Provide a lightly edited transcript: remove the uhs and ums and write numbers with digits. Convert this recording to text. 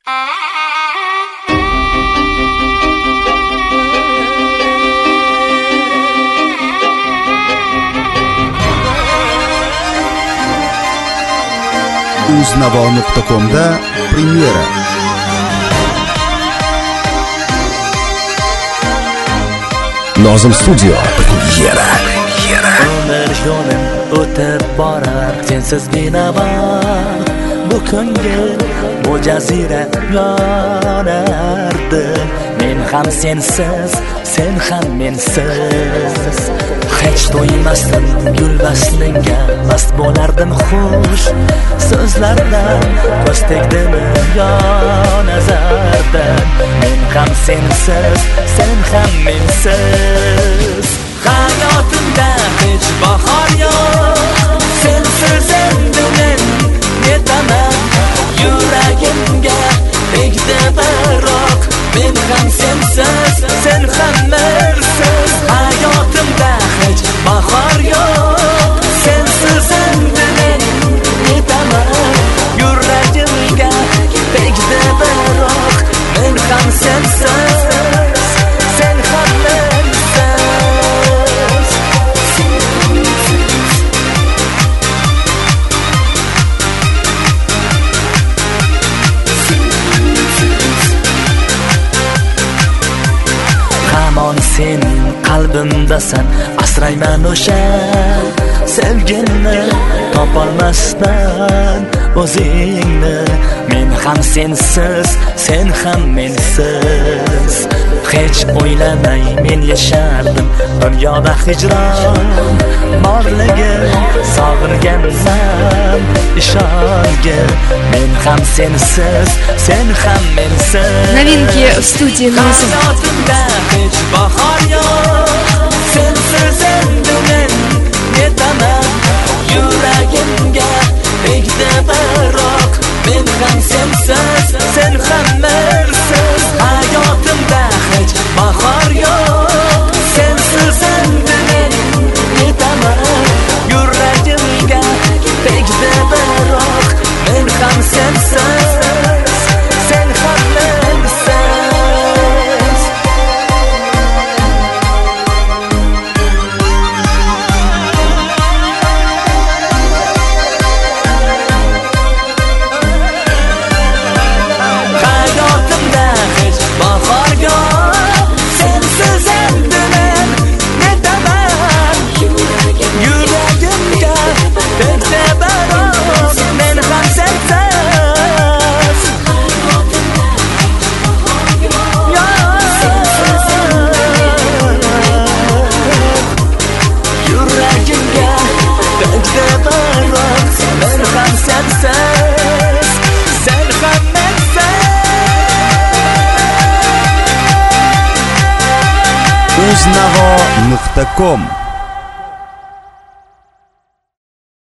uznavo.com'da premyera. Nozim Studio premyera. Umr yo'lim o'tib borar sensiz benava, bu ko'ngil bu jazira yonardi. Men ham sensiz, sen ham mensiz. Hech to'ymasdim gul vaslinga, mast bo'lardim xush so'zlardan, ko'z tegdimi yo nazardan. Men ham sensiz, sen ham mensiz. Hayotimda hech bahor yo'q, sensiz endi men netaman. Yuragimga tegdi biroq, men ham sensiz, sen ham mensiz. Hayotimda hech bahor yo'q, sensiz endi men netaman. Yuragimga tegdi biroq, men ham sensiz, sen ham mensiz. Hamon sen qalbimdasan, asrayman o'sha sevgimni, topolmasdan o'zingni. Men ham sensiz, sen ham mensiz. Hech o'ylamay men yashardim dunyoda hijron borligi, sog'inganman ishongin. Men ham sensiz, sen ham mensiz. Новинки в студии Нозим. Hayotimda hech bahor yo'q, sensiz endi men netaman. Yuragimga tegdi biroq, men ham sensiz, sen ham mensiz. Hayotimda hech bahor yo'q, sensiz endi men netaman. Yuragimga tegdi biroq, men ham sensiz, sen ham mensiz. Hayotimda hech bahor yo'q, sensiz endi men netaman. Yuragimga tegdi biroq, men ham sensiz. Yuragimga tegdi biroq, men ham sensiz, sen ham mensiz. uznavo.com